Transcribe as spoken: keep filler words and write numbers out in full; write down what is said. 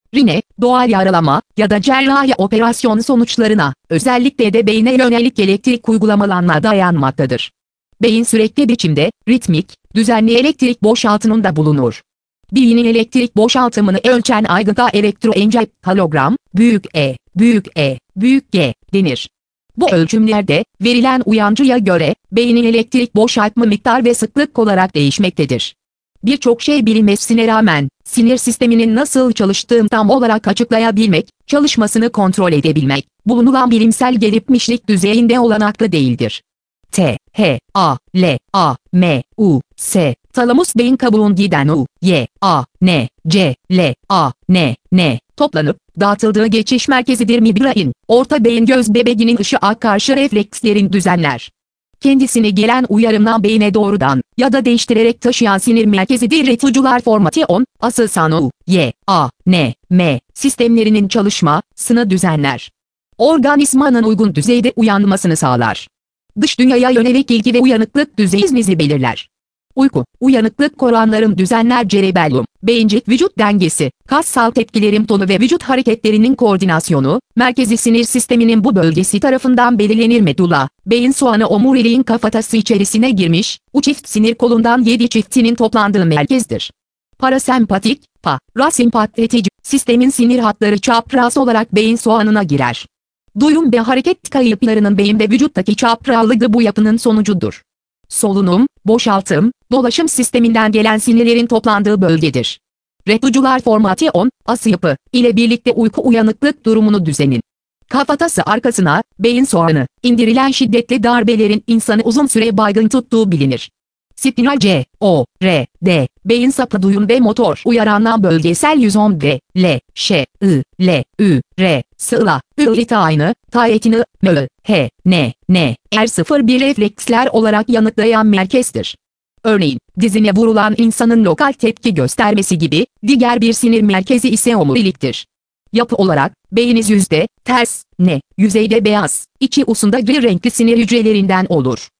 rine, doğal yaralama ya da cerrahi operasyon sonuçlarına, özellikle de beyne yönelik elektrik uygulamalarına dayanmaktadır. Beyin sürekli biçimde, ritmik, düzenli elektrik boşaltımında bulunur. Beynin elektrik boşaltımını ölçen aygıta elektroencefalogram, büyük E, büyük E, büyük G denir. Bu ölçümlerde, verilen uyancıya göre, beynin elektrik boşaltma miktar ve sıklık olarak değişmektedir. Birçok şey bilinmesine rağmen, sinir sisteminin nasıl çalıştığını tam olarak açıklayabilmek, çalışmasını kontrol edebilmek, bulunulan bilimsel gelişmişlik düzeyinde olanaklı değildir. T, H, A, L, A, M, U, S, talamus beyin kabuğun giden U, Y, A, N, C, L, A, N, N, toplanıp, dağıtıldığı geçiş merkezidir midbrain, orta beyin göz bebeğinin ışığa karşı reflekslerin düzenler. Kendisine gelen uyarımdan beyne doğrudan ya da değiştirerek taşıyan sinir merkezidir reticular formation, asıl sana U, Y, A, N, M, sistemlerinin çalışmasını düzenler. Organizmanın uygun düzeyde uyanmasını sağlar. Dış dünyaya yönelik ilgi ve uyanıklık düzeyinizi belirler. Uyku, uyanıklık koranların düzenler cerebellum, beyincik vücut dengesi, kassal tepkilerin tonu ve vücut hareketlerinin koordinasyonu, merkezi sinir sisteminin bu bölgesi tarafından belirlenir medulla, beyin soğanı omuriliğin kafatası içerisine girmiş, u çift sinir kolundan yedi çiftinin toplandığı merkezdir. Parasempatik, pa, rasympatetik, sistemin sinir hatları çapraz olarak beyin soğanına girer. Duyum ve hareket kayıplarının beyin ve vücuttaki çaprazlığı bu yapının sonucudur. Solunum, boşaltım, dolaşım sisteminden gelen sinirlerin toplandığı bölgedir. Reticular formation, ası yapı ile birlikte uyku uyanıklık durumunu düzenin. Kafatası arkasına, beyin soğanı, indirilen şiddetli darbelerin insanı uzun süre baygın tuttuğu bilinir. Spiral C, O, R, D, beyin sapı duyum ve motor uyarandan bölgesel yüz on D, L, Ş, I, L, Ü, R, Sıla, Ülite aynı, Tayetini, Mö, H, N, N, R sıfır bir refleksler olarak yanıtlayan merkezdir. Örneğin, dizine vurulan insanın lokal tepki göstermesi gibi, diğer bir sinir merkezi ise omuriliktir. Yapı olarak, beyniniz yüzde, ters, ne, yüzeyde beyaz, içi usunda gri renkli sinir hücrelerinden olur.